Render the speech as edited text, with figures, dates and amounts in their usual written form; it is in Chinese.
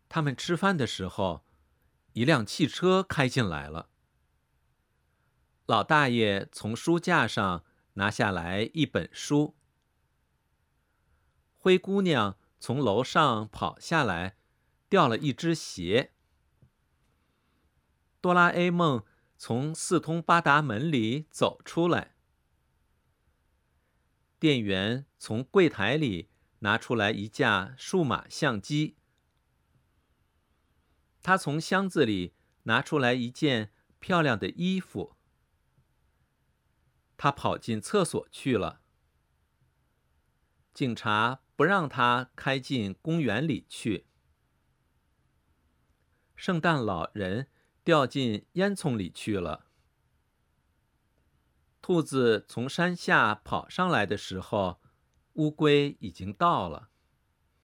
他们吃饭的时候，一辆汽车开进来了。老大爷从书架上拿下来一本书。灰姑娘从楼上跑下来，掉了一只鞋。哆啦 A 梦从四通八达门里走出来。店员从柜台里拿出来一架数码相机。他从箱子里拿出来一件漂亮的衣服。他跑进厕所去了。警察不让他开进公园里去。圣诞老人掉进烟囱里去了。兔子从山下跑上来的时候，乌龟已经到了。